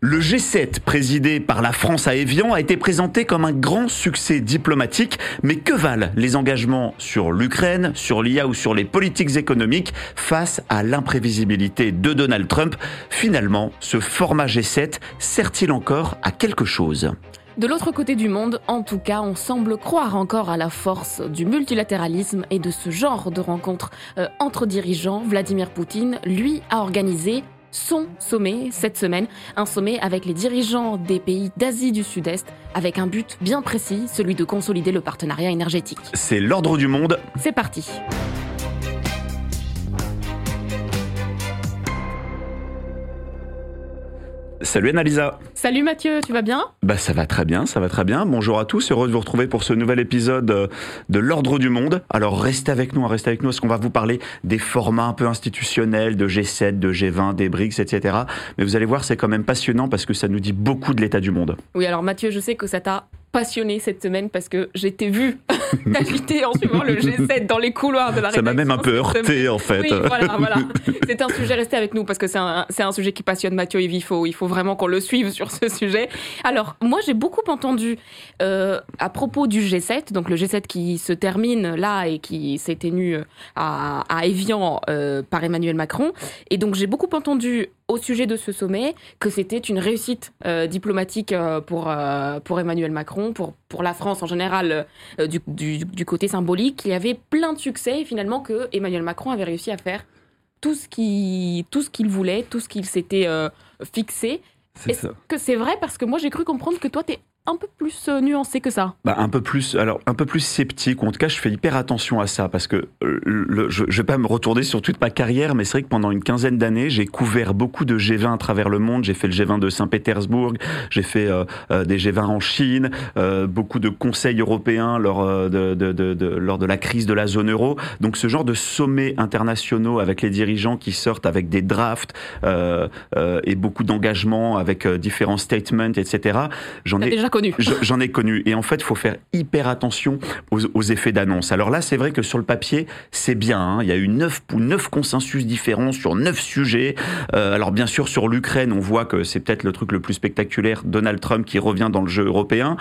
Le G7, présidé par la France à Évian, a été présenté comme un grand succès diplomatique. Mais que valent les engagements sur l'Ukraine, sur l'IA ou sur les politiques économiques face à l'imprévisibilité de Donald Trump? Finalement, ce format G7 sert-il encore à quelque chose? De l'autre côté du monde, en tout cas, on semble croire encore à la force du multilatéralisme et de ce genre de rencontres entre dirigeants. Vladimir Poutine, lui, a organisé son sommet cette semaine, un sommet avec les dirigeants des pays d'Asie du Sud-Est, avec un but bien précis, celui de consolider le partenariat énergétique. C'est l'ordre du monde. C'est parti. Salut Annalisa. Salut Mathieu, tu vas bien ? Ça va très bien, ça va très bien. Bonjour à tous, heureux de vous retrouver pour ce nouvel épisode de l'ordre du monde. Alors restez avec nous, parce qu'on va vous parler des formats un peu institutionnels, de G7, de G20, des BRICS, etc. Mais vous allez voir, c'est quand même passionnant parce que ça nous dit beaucoup de l'état du monde. Oui, alors Mathieu, je sais que ça t'a passionné cette semaine parce que j'étais vue agiter en suivant le G7 dans les couloirs de la rédaction. Ça m'a même un peu heurté en fait. Oui, voilà. C'est un sujet, restez avec nous parce que c'est un sujet qui passionne Mathieu et il faut vraiment qu'on le suive sur ce sujet. Alors, moi j'ai beaucoup entendu à propos du G7, donc le G7 qui se termine là et qui s'est tenu à Évian par Emmanuel Macron. Et donc j'ai beaucoup entendu au sujet de ce sommet que c'était une réussite diplomatique pour Emmanuel Macron, pour la France en général, du côté symbolique. Il y avait plein de succès et finalement que Emmanuel Macron avait réussi à faire tout ce qu'il voulait, tout ce qu'il s'était fixé. Est-ce que c'est vrai? Parce que moi j'ai cru comprendre que toi t'es un peu plus nuancé que ça. Un peu plus sceptique. En tout cas, je fais hyper attention à ça parce que je vais pas me retourner sur toute ma carrière, mais c'est vrai que pendant une quinzaine d'années, j'ai couvert beaucoup de G20 à travers le monde. J'ai fait le G20 de Saint-Pétersbourg, j'ai fait des G20 en Chine, beaucoup de conseils européens lors de la crise de la zone euro. Donc, ce genre de sommets internationaux avec les dirigeants qui sortent avec des drafts et beaucoup d'engagements avec différents statements, etc. J'en ai connu. Et en fait, il faut faire hyper attention aux effets d'annonce. Alors là, c'est vrai que sur le papier, c'est bien. Hein. Il y a eu 9 consensus différents sur 9 sujets. Alors bien sûr, sur l'Ukraine, on voit que c'est peut-être le truc le plus spectaculaire. Donald Trump qui revient dans le jeu européen.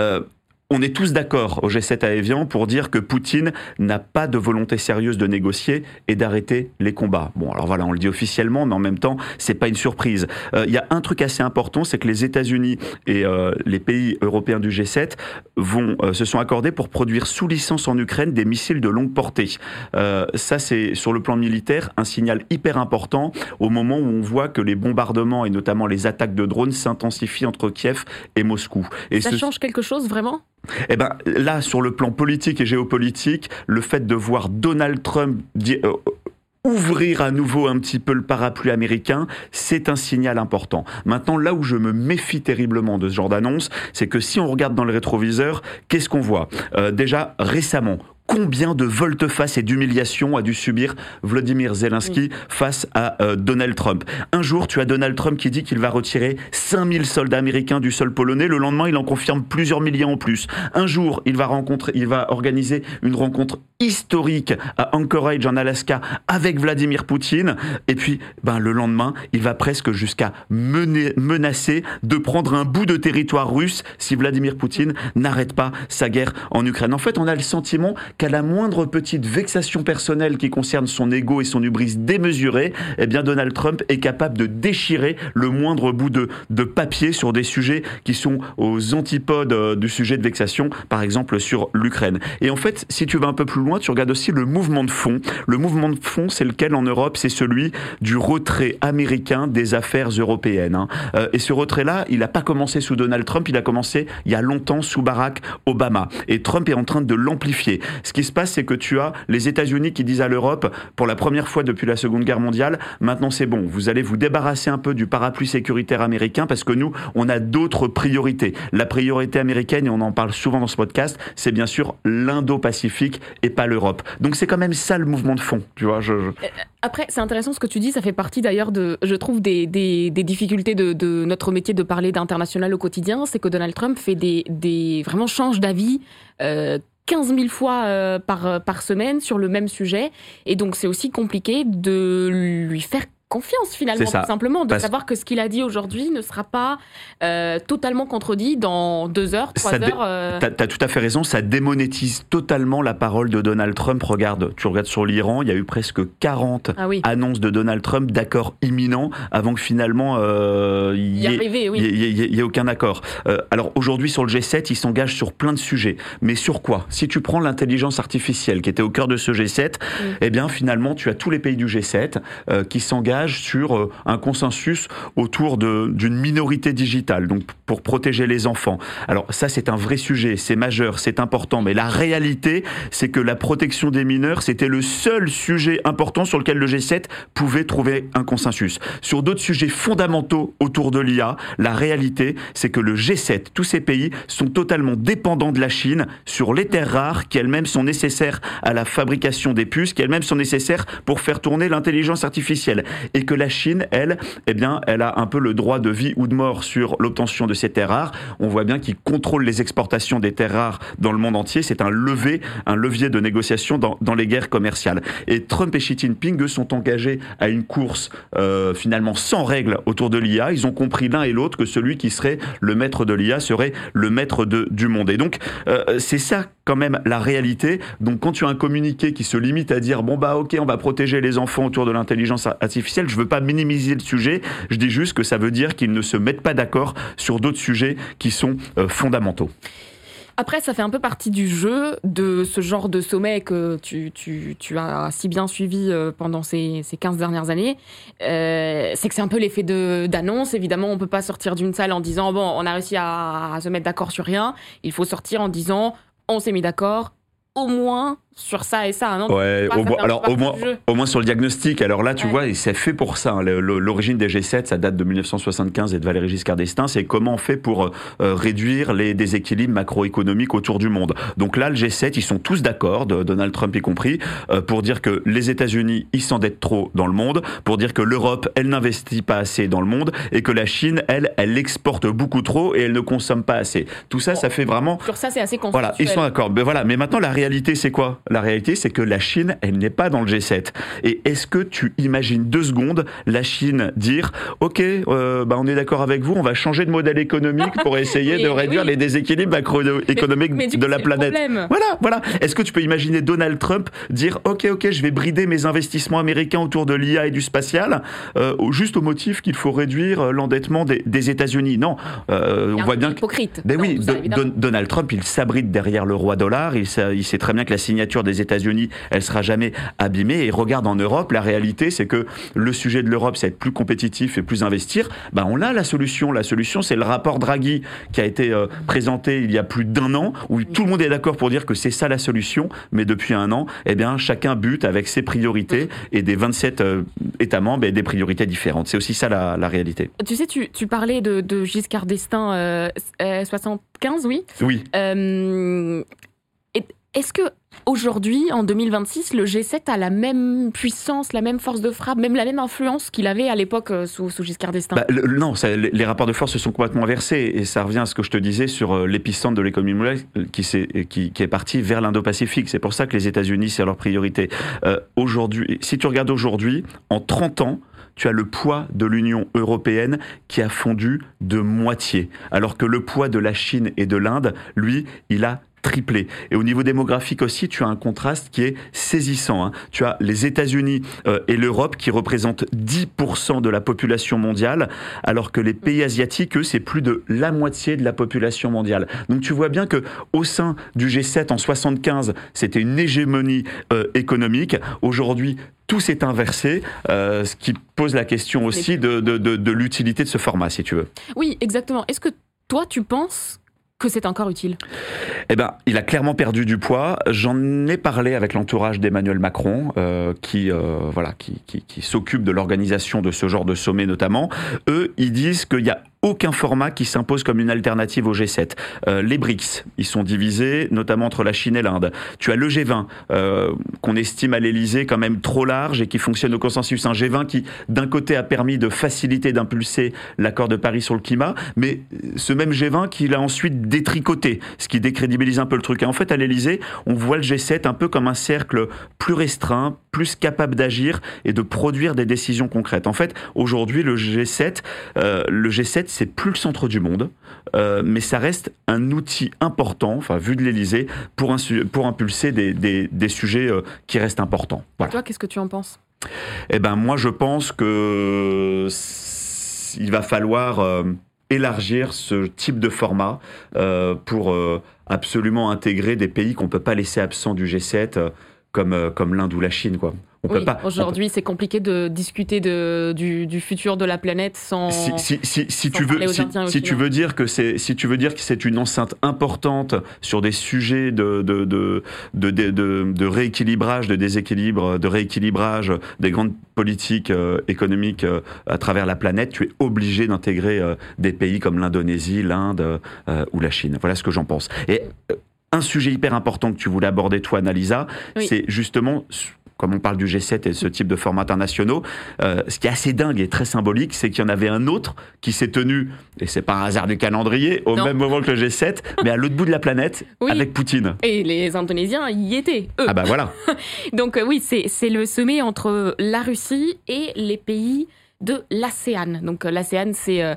On est tous d'accord au G7 à Évian pour dire que Poutine n'a pas de volonté sérieuse de négocier et d'arrêter les combats. Bon, alors voilà, on le dit officiellement, mais en même temps, c'est pas une surprise. Il y a un truc assez important, c'est que les États-Unis et les pays européens du G7 se sont accordés pour produire sous licence en Ukraine des missiles de longue portée. Ça, c'est sur le plan militaire un signal hyper important au moment où on voit que les bombardements et notamment les attaques de drones s'intensifient entre Kiev et Moscou. Et ça change quelque chose vraiment ? Là, sur le plan politique et géopolitique, le fait de voir Donald Trump ouvrir à nouveau un petit peu le parapluie américain, c'est un signal important. Maintenant, là où je me méfie terriblement de ce genre d'annonce, c'est que si on regarde dans le rétroviseur, qu'est-ce qu'on voit ? Déjà, récemment, combien de volte-face et d'humiliation a dû subir Volodymyr Zelensky face à Donald Trump? Un jour, tu as Donald Trump qui dit qu'il va retirer 5000 soldats américains du sol polonais. Le lendemain, il en confirme plusieurs milliers en plus. Un jour, il va organiser une rencontre historique à Anchorage en Alaska avec Vladimir Poutine. Et puis, le lendemain, il va presque jusqu'à menacer de prendre un bout de territoire russe si Vladimir Poutine n'arrête pas sa guerre en Ukraine. En fait, on a le sentiment qu'à la moindre petite vexation personnelle qui concerne son ego et son hubris démesuré, Donald Trump est capable de déchirer le moindre bout de papier sur des sujets qui sont aux antipodes du sujet de vexation, par exemple sur l'Ukraine. Et en fait, si tu vas un peu plus loin, tu regardes aussi le mouvement de fond. Le mouvement de fond, c'est lequel en Europe? C'est celui du retrait américain des affaires européennes. Et ce retrait-là, il n'a pas commencé sous Donald Trump, il a commencé il y a longtemps sous Barack Obama. Et Trump est en train de l'amplifier. Ce qui se passe, c'est que tu as les États-Unis qui disent à l'Europe, pour la première fois depuis la Seconde Guerre mondiale, maintenant c'est bon, vous allez vous débarrasser un peu du parapluie sécuritaire américain parce que nous, on a d'autres priorités. La priorité américaine, et on en parle souvent dans ce podcast, c'est bien sûr l'Indo-Pacifique et pas l'Europe. Donc c'est quand même ça le mouvement de fond, tu vois. Après, c'est intéressant ce que tu dis, ça fait partie d'ailleurs je trouve, des difficultés de notre métier de parler d'international au quotidien, c'est que Donald Trump fait vraiment change d'avis 15 000 fois par semaine sur le même sujet. Et donc, c'est aussi compliqué de lui faire confiance finalement, tout simplement, de savoir que ce qu'il a dit aujourd'hui ne sera pas totalement contredit dans 2 heures, 3 heures. T'as tout à fait raison, ça démonétise totalement la parole de Donald Trump. Tu regardes sur l'Iran, il y a eu presque 40 annonces de Donald Trump d'accords imminents avant que finalement il n'y ait aucun accord. Alors aujourd'hui sur le G7, il s'engage sur plein de sujets. Mais sur quoi ? Si tu prends l'intelligence artificielle qui était au cœur de ce G7, eh bien finalement tu as tous les pays du G7 qui s'engagent sur un consensus autour d'une minorité digitale, donc pour protéger les enfants. Alors ça, c'est un vrai sujet, c'est majeur, c'est important, mais la réalité, c'est que la protection des mineurs, c'était le seul sujet important sur lequel le G7 pouvait trouver un consensus. Sur d'autres sujets fondamentaux autour de l'IA, la réalité, c'est que le G7, tous ces pays, sont totalement dépendants de la Chine sur les terres rares qui elles-mêmes sont nécessaires à la fabrication des puces, qui elles-mêmes sont nécessaires pour faire tourner l'intelligence artificielle. Et que la Chine, elle, eh bien, elle a un peu le droit de vie ou de mort sur l'obtention de ces terres rares. On voit bien qu'ils contrôlent les exportations des terres rares dans le monde entier. C'est un levier de négociation dans les guerres commerciales. Et Trump et Xi Jinping, eux, sont engagés à une course finalement sans règles autour de l'IA. Ils ont compris l'un et l'autre que celui qui serait le maître de l'IA serait le maître du monde. Et donc, c'est ça quand même la réalité. Donc, quand tu as un communiqué qui se limite à dire « Bon, bah ok, on va protéger les enfants autour de l'intelligence artificielle », je ne veux pas minimiser le sujet, je dis juste que ça veut dire qu'ils ne se mettent pas d'accord sur d'autres sujets qui sont fondamentaux. Après, ça fait un peu partie du jeu de ce genre de sommet que tu as si bien suivi pendant ces 15 dernières années. C'est que c'est un peu l'effet d'annonce. Évidemment, on ne peut pas sortir d'une salle en disant « Bon, on a réussi à se mettre d'accord sur rien ». Il faut sortir en disant « On s'est mis d'accord, au moins… » sur ça et ça, non ? Ouais, au moins sur le diagnostic. Alors là, tu vois, et c'est fait pour ça. Hein. L'origine des G7, ça date de 1975 et de Valéry Giscard d'Estaing. C'est comment on fait pour réduire les déséquilibres macroéconomiques autour du monde. Donc là, le G7, ils sont tous d'accord, Donald Trump y compris, pour dire que les États-Unis, ils s'endettent trop dans le monde, pour dire que l'Europe, elle n'investit pas assez dans le monde, et que la Chine, elle exporte beaucoup trop et elle ne consomme pas assez. Tout ça, ça fait vraiment... Sur ça, c'est assez consensuel. Voilà, ils sont d'accord. Mais maintenant, la réalité, c'est quoi ? La réalité, c'est que la Chine, elle n'est pas dans le G7. Et est-ce que tu imagines 2 secondes la Chine dire « Ok, on est d'accord avec vous, on va changer de modèle économique pour essayer de réduire les déséquilibres macroéconomiques de la planète. » Voilà. Est-ce que tu peux imaginer Donald Trump dire « Ok, je vais brider mes investissements américains autour de l'IA et du spatial, juste au motif qu'il faut réduire l'endettement des États-Unis » Non, on voit bien hypocrite. Ben oui, Donald Trump, il s'abrite derrière le roi dollar, il sait très bien que la signature des États-Unis, elle sera jamais abîmée. Et regarde en Europe, la réalité, c'est que le sujet de l'Europe, c'est être plus compétitif et plus investir. On a la solution. La solution, c'est le rapport Draghi qui a été présenté il y a plus d'1 an, où tout le monde est d'accord pour dire que c'est ça la solution. Mais depuis 1 an, eh bien, chacun bute avec ses priorités et des 27 États membres et des priorités différentes. C'est aussi ça la réalité. Tu sais, tu parlais de Giscard d'Estaing 75, oui. Oui. Est-ce que aujourd'hui, en 2026, le G7 a la même puissance, la même force de frappe, même la même influence qu'il avait à l'époque sous Giscard d'Estaing ? Non, les rapports de force se sont complètement inversés et ça revient à ce que je te disais sur l'épicentre de l'économie mondiale qui est parti vers l'Indo-Pacifique. C'est pour ça que les États-Unis, c'est leur priorité. Aujourd'hui, si tu regardes aujourd'hui, en 30 ans, tu as le poids de l'Union européenne qui a fondu de moitié, alors que le poids de la Chine et de l'Inde, lui, il a triplé. Et au niveau démographique aussi, tu as un contraste qui est saisissant. Hein. Tu as les États-Unis et l'Europe qui représentent 10% de la population mondiale, alors que les pays asiatiques, eux, c'est plus de la moitié de la population mondiale. Donc tu vois bien que au sein du G7 en 75, c'était une hégémonie économique. Aujourd'hui, tout s'est inversé, ce qui pose la question aussi de l'utilité de ce format, si tu veux. Oui, exactement. Est-ce que toi, tu penses que c'est encore utile ? Il a clairement perdu du poids. J'en ai parlé avec l'entourage d'Emmanuel Macron, qui s'occupe de l'organisation de ce genre de sommet notamment. Eux, ils disent qu'il y a aucun format qui s'impose comme une alternative au G7. Les BRICS, ils sont divisés, notamment entre la Chine et l'Inde. Tu as le G20, qu'on estime à l'Élysée quand même trop large et qui fonctionne au consensus. Un G20 qui, d'un côté, a permis de faciliter, d'impulser l'accord de Paris sur le climat, mais ce même G20 qui l'a ensuite détricoté, ce qui décrédibilise un peu le truc. Et en fait, à l'Élysée, on voit le G7 un peu comme un cercle plus restreint, plus capable d'agir et de produire des décisions concrètes. En fait, aujourd'hui, le G7, c'est plus le centre du monde, mais ça reste un outil important, enfin, vu de l'Élysée, pour impulser des sujets qui restent importants. Voilà. Et toi, qu'est-ce que tu en penses ? Eh ben, moi, je pense que il va falloir élargir ce type de format pour absolument intégrer des pays qu'on ne peut pas laisser absents du G7, comme l'Inde ou la Chine, quoi. Aujourd'hui, c'est compliqué de discuter du futur de la planète sans. Si tu veux dire que c'est une enceinte importante sur des sujets de rééquilibrage, de déséquilibre, de rééquilibrage des grandes politiques économiques à travers la planète, tu es obligé d'intégrer des pays comme l'Indonésie, l'Inde ou la Chine. Voilà ce que j'en pense. Et un sujet hyper important que tu voulais aborder, toi, Annalisa, c'est justement, comme on parle du G7 et ce type de formats internationaux, ce qui est assez dingue et très symbolique, c'est qu'il y en avait un autre qui s'est tenu, et c'est pas un hasard du calendrier, au même moment que le G7, mais à l'autre bout de la planète, avec Poutine. Et les Indonésiens y étaient, eux. Ah bah voilà. Donc oui, c'est le sommet entre la Russie et les pays de l'ASEAN. Donc l'ASEAN, c'est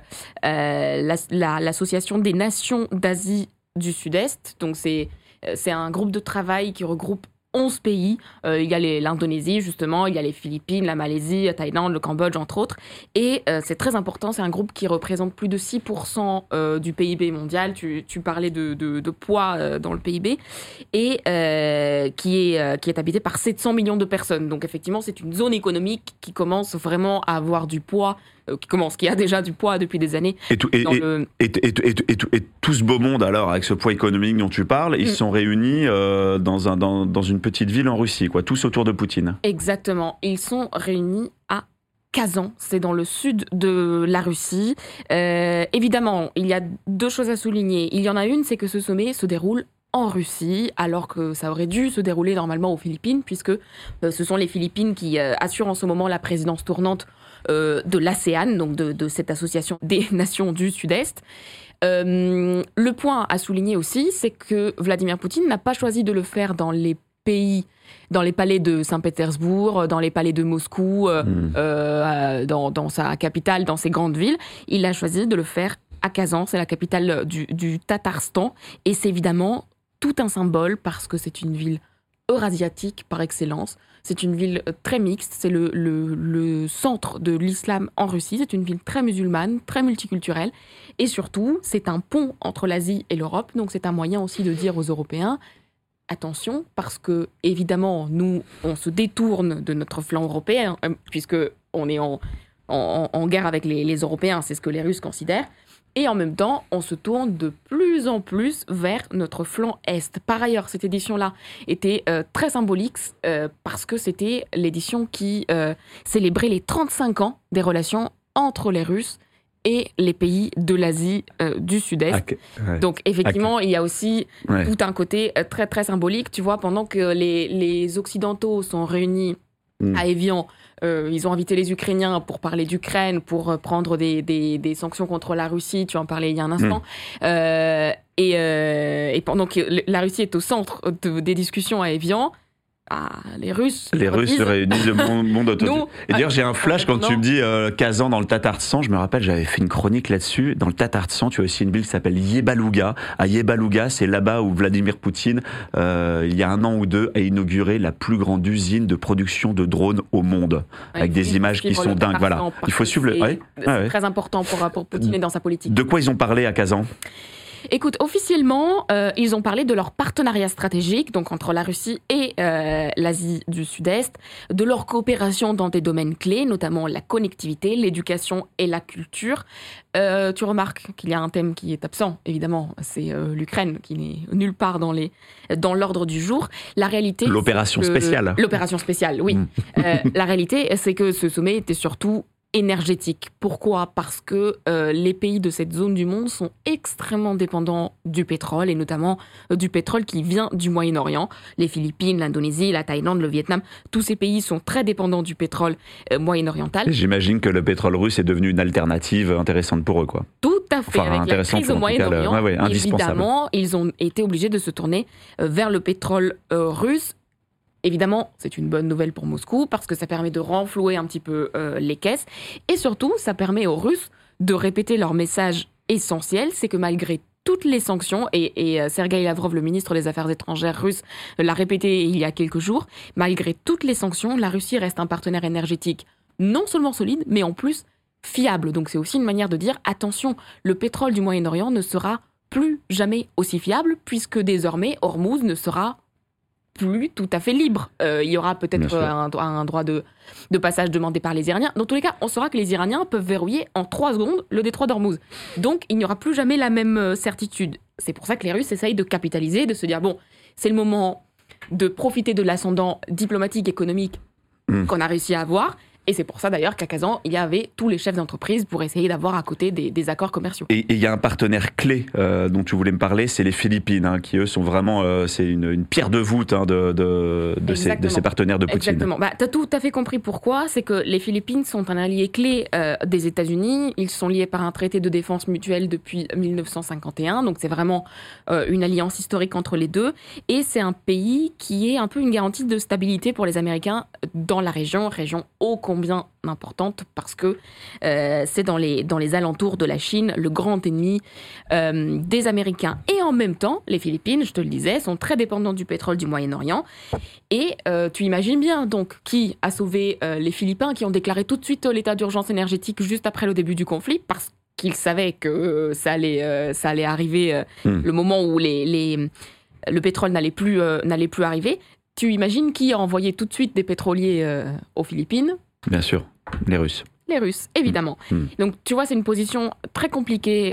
l'association des nations d'Asie du Sud-Est. Donc c'est un groupe de travail qui regroupe 11 pays. Il y a l'Indonésie, justement, il y a les Philippines, la Malaisie, la Thaïlande, le Cambodge, entre autres. Et c'est très important, c'est un groupe qui représente plus de 6% du PIB mondial. Tu parlais de poids dans le PIB. Et qui est habité par 700 millions de personnes. Donc effectivement, c'est une zone économique qui commence vraiment à avoir du poids, qui a déjà du poids depuis des années. Et tout ce beau monde, alors, avec ce poids économique dont tu parles, ils sont réunis dans une petite ville en Russie, quoi, tous autour de Poutine. Exactement. Ils sont réunis à Kazan, c'est dans le sud de la Russie. Évidemment, il y a deux choses à souligner. Il y en a une, c'est que ce sommet se déroule en Russie, alors que ça aurait dû se dérouler normalement aux Philippines, puisque ce sont les Philippines qui assurent en ce moment la présidence tournante de l'ASEAN, donc de cette association des nations du Sud-Est. Le point à souligner aussi, c'est que Vladimir Poutine n'a pas choisi de le faire dans les palais de Saint-Pétersbourg, dans les palais de Moscou, dans sa capitale, dans ses grandes villes. Il a choisi de le faire à Kazan, c'est la capitale du Tatarstan, et c'est évidemment tout un symbole parce que c'est une ville eurasiatique par excellence. C'est une ville très mixte, c'est le centre de l'islam en Russie, c'est une ville très musulmane, très multiculturelle, et surtout, c'est un pont entre l'Asie et l'Europe, donc c'est un moyen aussi de dire aux Européens, attention, parce que, évidemment, nous, on se détourne de notre flanc européen, puisque on est en guerre avec les Européens, c'est ce que les Russes considèrent, et en même temps, on se tourne de plus en plus vers notre flanc Est. Par ailleurs, cette édition-là était très symbolique parce que c'était l'édition qui célébrait les 35 ans des relations entre les Russes et les pays de l'Asie du Sud-Est. Donc effectivement, il y a aussi tout un côté très, très symbolique. Tu vois, pendant que les Occidentaux sont réunis à Évian, ils ont invité les Ukrainiens pour parler d'Ukraine, pour prendre des sanctions contre la Russie, tu en parlais il y a un instant. Et pendant que la Russie est au centre des discussions à Évian, les Russes se réunissent le monde autour. Et d'ailleurs, j'ai un flash quand tu me dis Kazan dans le Tatarstan. Je me rappelle, j'avais fait une chronique là-dessus. Dans le Tatarstan, tu as aussi une ville qui s'appelle Yebaluga. À Yebaluga, c'est là-bas où Vladimir Poutine, il y a 1 an ou 2, a inauguré la plus grande usine de production de drones au monde, avec des images qui sont dingues. Voilà, il faut suivre. C'est très important pour Poutine et dans sa politique. De quoi ils ont parlé à Kazan ? Écoute, officiellement, ils ont parlé de leur partenariat stratégique, donc entre la Russie et l'Asie du Sud-Est, de leur coopération dans des domaines clés, notamment la connectivité, l'éducation et la culture. Tu remarques qu'il y a un thème qui est absent, évidemment, c'est l'Ukraine, qui n'est nulle part dans l'ordre du jour. La réalité, l'opération spéciale. L'opération spéciale, oui. La réalité, c'est que ce sommet était surtout énergétique. Pourquoi ? Parce que les pays de cette zone du monde sont extrêmement dépendants du pétrole, et notamment du pétrole qui vient du Moyen-Orient. Les Philippines, l'Indonésie, la Thaïlande, le Vietnam, tous ces pays sont très dépendants du pétrole moyen-oriental. Et j'imagine que le pétrole russe est devenu une alternative intéressante pour eux, quoi. Tout à fait. Enfin, avec la crise au Moyen-Orient, évidemment, ils ont été obligés de se tourner vers le pétrole russe. Évidemment, c'est une bonne nouvelle pour Moscou parce que ça permet de renflouer un petit peu les caisses. Et surtout, ça permet aux Russes de répéter leur message essentiel, c'est que malgré toutes les sanctions, et Sergueï Lavrov, le ministre des Affaires étrangères russe, l'a répété il y a quelques jours, malgré toutes les sanctions, la Russie reste un partenaire énergétique non seulement solide, mais en plus fiable. Donc c'est aussi une manière de dire, attention, le pétrole du Moyen-Orient ne sera plus jamais aussi fiable, puisque désormais, Hormuz ne sera plus tout à fait libre. Il y aura peut-être un droit de passage demandé par les Iraniens. Dans tous les cas, on saura que les Iraniens peuvent verrouiller en 3 secondes le détroit d'Ormuz. Donc, il n'y aura plus jamais la même certitude. C'est pour ça que les Russes essayent de capitaliser, de se dire, bon, c'est le moment de profiter de l'ascendant diplomatique, économique qu'on a réussi à avoir. Et c'est pour ça d'ailleurs qu'à Kazan, il y avait tous les chefs d'entreprise pour essayer d'avoir à côté des accords commerciaux. Et il y a un partenaire clé dont tu voulais me parler, c'est les Philippines, qui eux sont vraiment, c'est une pierre de voûte de ces partenaires de Poutine. Exactement. Tu as tout à fait compris pourquoi. C'est que les Philippines sont un allié clé des États-Unis. Ils sont liés par un traité de défense mutuelle depuis 1951. Donc c'est vraiment une alliance historique entre les deux. Et c'est un pays qui est un peu une garantie de stabilité pour les Américains dans la région ô combien importante, parce que c'est dans les alentours de la Chine, le grand ennemi des Américains. Et en même temps, les Philippines, je te le disais, sont très dépendantes du pétrole du Moyen-Orient. Et tu imagines bien, donc, qui a sauvé les Philippins, qui ont déclaré tout de suite l'état d'urgence énergétique juste après le début du conflit, parce qu'ils savaient que ça allait arriver le moment où le pétrole n'allait plus arriver. Tu imagines qui a envoyé tout de suite des pétroliers aux Philippines ? Bien sûr, les Russes. Les Russes, évidemment. Donc, tu vois, c'est une position très compliquée,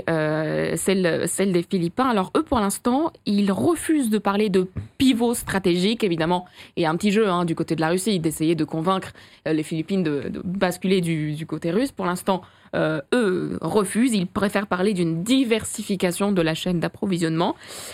celle des Philippins. Alors, eux, pour l'instant, ils refusent de parler de pivot stratégique, évidemment. Il y a un petit jeu du côté de la Russie, d'essayer de convaincre les Philippines de basculer du côté russe. Pour l'instant, eux refusent. Ils préfèrent parler d'une diversification de la chaîne d'approvisionnement.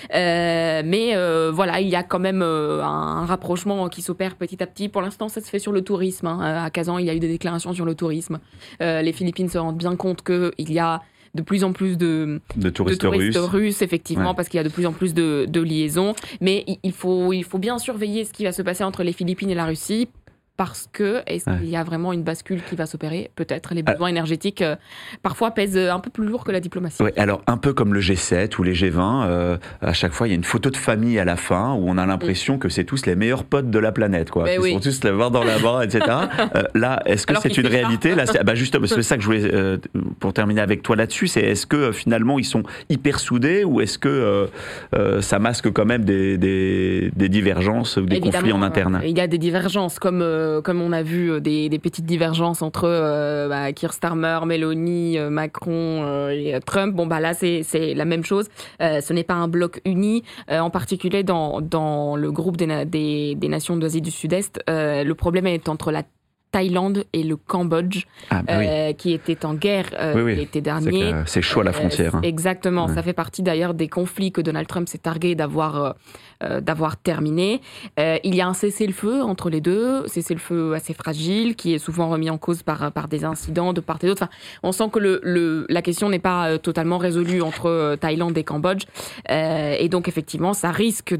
Mais voilà, il y a quand même un rapprochement qui s'opère petit à petit. Pour l'instant, ça se fait sur le tourisme. À Kazan, il y a eu des déclarations sur le tourisme. Les Philippines se rendent bien compte qu'il y a de plus en plus de touristes russes, effectivement, parce qu'il y a de plus en plus de liaisons. Mais il faut bien surveiller ce qui va se passer entre les Philippines et la Russie, parce que est-ce qu'il y a vraiment une bascule qui va s'opérer ? Peut-être. Les besoins énergétiques, parfois, pèsent un peu plus lourd que la diplomatie. Ouais, alors, un peu comme le G7 ou les G20, à chaque fois, il y a une photo de famille à la fin où on a l'impression que c'est tous les meilleurs potes de la planète, quoi. Ils sont tous les voir dans la main, etc. Là, est-ce que alors c'est une réalité ? Là, justement, c'est ça que je voulais, pour terminer avec toi là-dessus, c'est est-ce que finalement, ils sont hyper soudés ou est-ce que ça masque quand même des divergences ou des conflits en interne ? Il y a des divergences, comme on a vu des petites divergences entre Keir Starmer, Meloni, Macron et Trump. Bon, là, c'est la même chose. Ce n'est pas un bloc uni, en particulier dans le groupe des nations d'Asie du Sud-Est. Le problème est entre la Thaïlande et le Cambodge, qui étaient en guerre l'été dernier. C'est chaud à la frontière. Exactement. Ça fait partie d'ailleurs des conflits que Donald Trump s'est targué d'avoir terminé. Il y a un cessez-le-feu entre les deux, cessez-le-feu assez fragile, qui est souvent remis en cause par des incidents de part et d'autre. Enfin, on sent que la question n'est pas totalement résolue entre Thaïlande et Cambodge. Et donc, effectivement, ça risque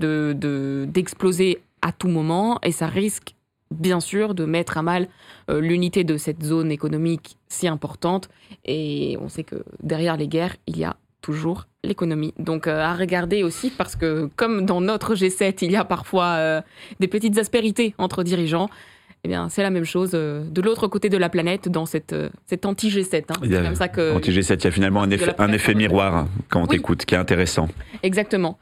d'exploser à tout moment, et ça risque bien sûr de mettre à mal l'unité de cette zone économique si importante. Et on sait que derrière les guerres, il y a toujours l'économie. Donc à regarder aussi, parce que comme dans notre G7, il y a parfois des petites aspérités entre dirigeants, eh bien, c'est la même chose de l'autre côté de la planète, dans cet anti-G7. C'est comme ça que... Anti-G7, il y a finalement un effet miroir quand on t'écoute, qui est intéressant. Exactement.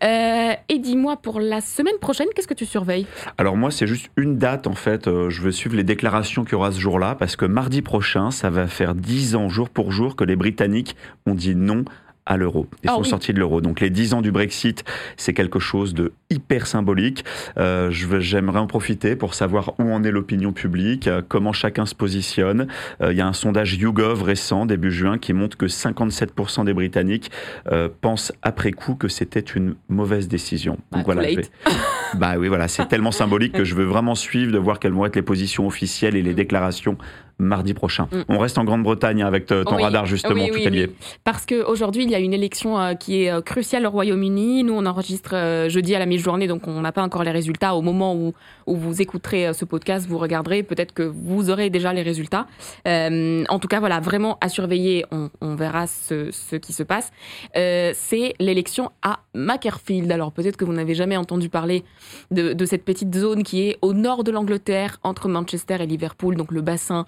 Et dis-moi, pour la semaine prochaine, qu'est-ce que tu surveilles ? Alors moi, c'est juste une date, en fait. Je veux suivre les déclarations qu'il y aura ce jour-là, parce que mardi prochain, ça va faire 10 ans, jour pour jour, que les Britanniques ont dit non à l'euro. Ils sont sortis de l'euro. Donc les 10 ans du Brexit, c'est quelque chose de hyper symbolique. J'aimerais en profiter pour savoir où en est l'opinion publique, comment chacun se positionne. Il y a un sondage YouGov récent, début juin, qui montre que 57% des Britanniques pensent après coup que c'était une mauvaise décision. Donc voilà, bah oui, voilà, c'est tellement symbolique que je veux vraiment suivre, de voir quelles vont être les positions officielles et les déclarations mardi prochain. On reste en Grande-Bretagne avec ton radar, justement, tout est lié. Parce qu'aujourd'hui, il y a une élection qui est cruciale au Royaume-Uni. Nous, on enregistre jeudi à la mi-journée, donc on n'a pas encore les résultats. Au moment où vous écouterez ce podcast, vous regarderez, peut-être que vous aurez déjà les résultats. En tout cas, voilà, vraiment à surveiller, on verra ce qui se passe. C'est l'élection à Macclesfield. Alors peut-être que vous n'avez jamais entendu parler de cette petite zone qui est au nord de l'Angleterre, entre Manchester et Liverpool, donc le bassin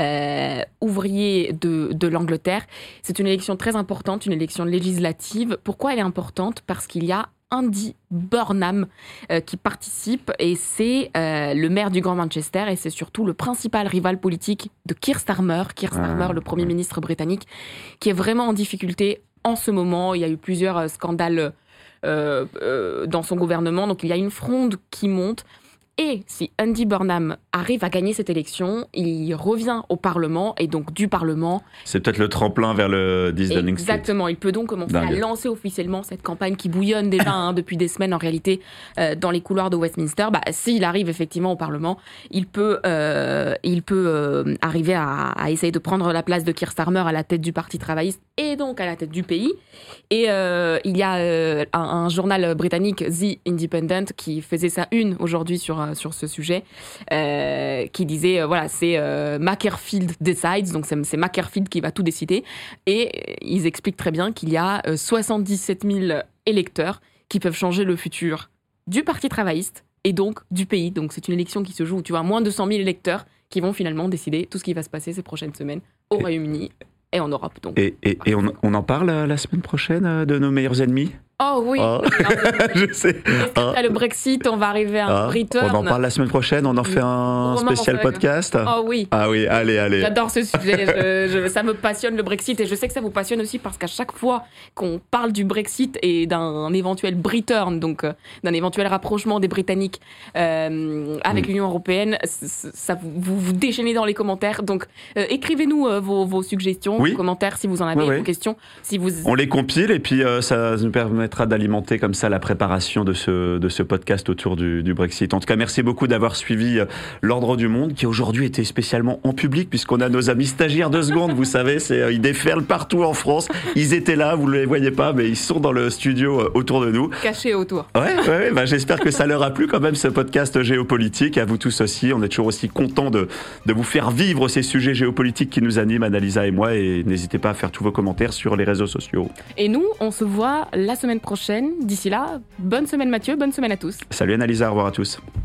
ouvrier de l'Angleterre. C'est une élection très importante, une élection législative. Pourquoi elle est importante ? Parce qu'il y a Andy Burnham qui participe, et c'est le maire du Grand Manchester, et c'est surtout le principal rival politique de Keir Starmer, le Premier ministre britannique, qui est vraiment en difficulté en ce moment. Il y a eu plusieurs scandales dans son gouvernement, donc il y a une fronde qui monte. Et si Andy Burnham arrive à gagner cette élection, il revient au Parlement, et donc du Parlement... C'est peut-être le tremplin vers le 10 Downing Street. Exactement, il peut donc commencer à lancer officiellement cette campagne qui bouillonne déjà depuis des semaines en réalité dans les couloirs de Westminster. S'il arrive effectivement au Parlement, il peut arriver à essayer de prendre la place de Keir Starmer à la tête du Parti travailliste et donc à la tête du pays. Et il y a un journal britannique, The Independent, qui faisait sa une aujourd'hui sur ce sujet, qui disait, c'est Macclesfield decides, donc c'est Macclesfield qui va tout décider, et ils expliquent très bien qu'il y a 77 000 électeurs qui peuvent changer le futur du Parti travailliste et donc du pays. Donc c'est une élection qui se joue où tu as moins de 100 000 électeurs qui vont finalement décider tout ce qui va se passer ces prochaines semaines au Royaume-Uni et en Europe. Donc. Et on en parle la semaine prochaine de nos meilleurs ennemis ? Oh oui, je sais. Après le Brexit, on va arriver à un return. On en parle la semaine prochaine, on en fait un spécial podcast. Oh oui. Ah oui, allez. J'adore ce sujet, ça me passionne le Brexit, et je sais que ça vous passionne aussi parce qu'à chaque fois qu'on parle du Brexit et d'un éventuel return, donc d'un éventuel rapprochement des Britanniques avec l'Union européenne, ça vous déchaînez dans les commentaires. Donc écrivez-nous vos suggestions, vos commentaires si vous en avez, vos questions. On les compile et puis ça nous permettra d'alimenter comme ça la préparation de ce podcast autour du Brexit. En tout cas, merci beaucoup d'avoir suivi l'Ordre du Monde, qui aujourd'hui était spécialement en public, puisqu'on a nos amis stagiaires de seconde, vous savez, ils déferlent partout en France. Ils étaient là, vous ne les voyez pas, mais ils sont dans le studio autour de nous. Cachés autour. Ouais, j'espère que ça leur a plu quand même, ce podcast géopolitique. À vous tous aussi, on est toujours aussi contents de vous faire vivre ces sujets géopolitiques qui nous animent, Annalisa et moi, et n'hésitez pas à faire tous vos commentaires sur les réseaux sociaux. Et nous, on se voit la semaine prochaine. D'ici là, bonne semaine Mathieu, bonne semaine à tous. Salut Annalisa, au revoir à tous.